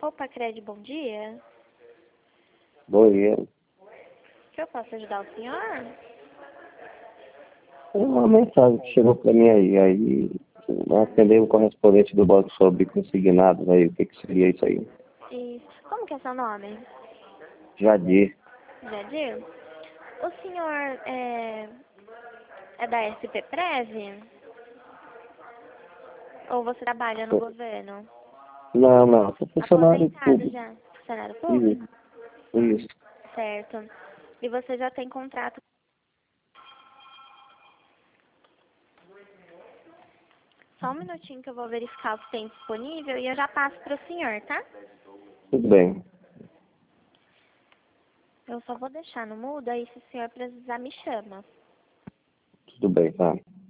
Opa, Cred, bom dia. Bom dia. Que eu posso ajudar o senhor? É uma mensagem que chegou para mim aí atendei o correspondente do banco sobre consignados aí, o que seria isso aí? Isso. Como que é seu nome? Jadir. Jadir? O senhor é da SP Prev? Ou você trabalha no governo? Não, sou funcionário Aposentado público. já? Funcionário público? Isso. Certo. E você já tem contrato? Só um minutinho que eu vou verificar o que tem disponível e eu já passo para o senhor, tá? Tudo bem. Eu só vou deixar no mudo, aí se o senhor precisar me chama. Tudo bem, tá?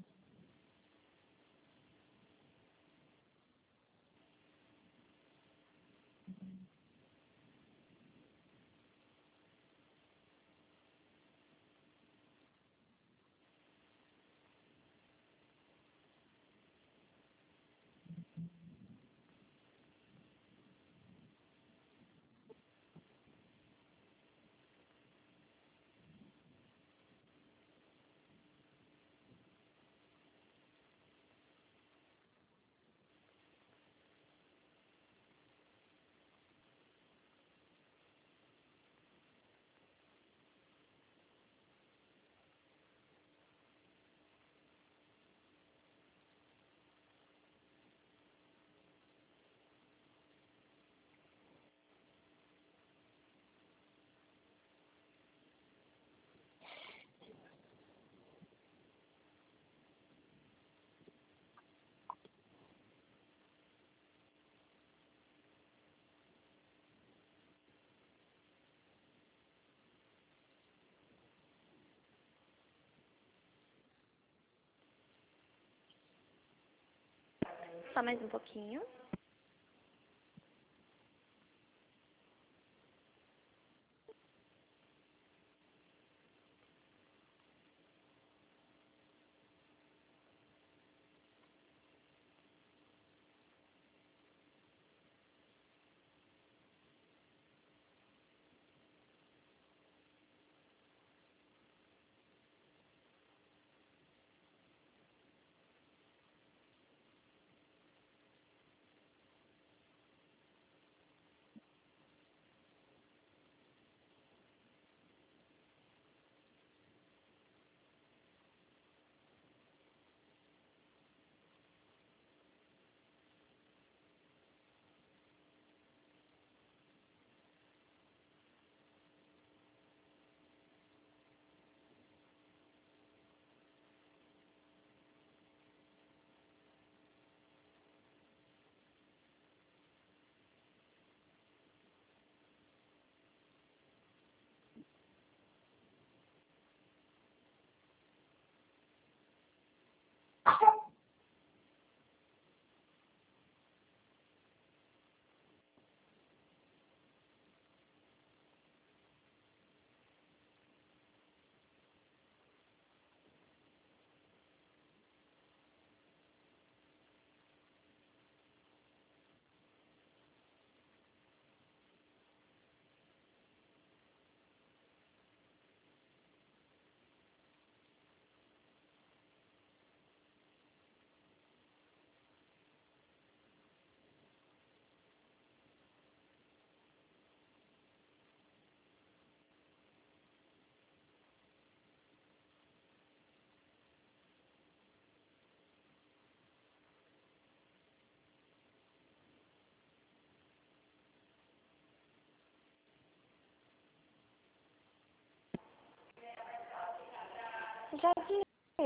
Só mais um pouquinho. Jadir.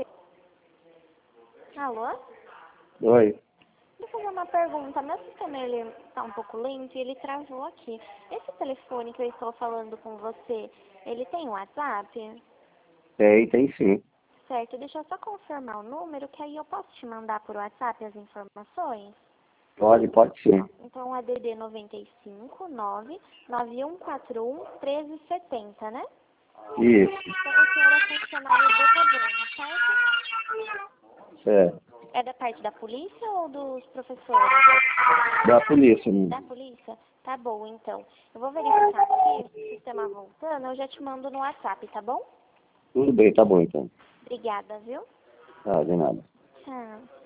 Alô? Oi. Vou fazer uma pergunta. Meu sistema ele tá um pouco lento e ele travou aqui. Esse telefone que eu estou falando com você, ele tem WhatsApp? Tem sim. Certo, deixa eu só confirmar o número, que aí eu posso te mandar por WhatsApp as informações. Pode sim. Então, é DD 95 99141 1370, né? Isso. Então, o senhor é funcionário do governo, certo? É. É da parte da polícia ou dos professores? Da polícia. Da polícia? Tá bom, então. Eu vou verificar aqui, o sistema voltando, eu já te mando no WhatsApp, tá bom? Tudo bem, tá bom então. Obrigada, viu? Ah, de nada. Tchau.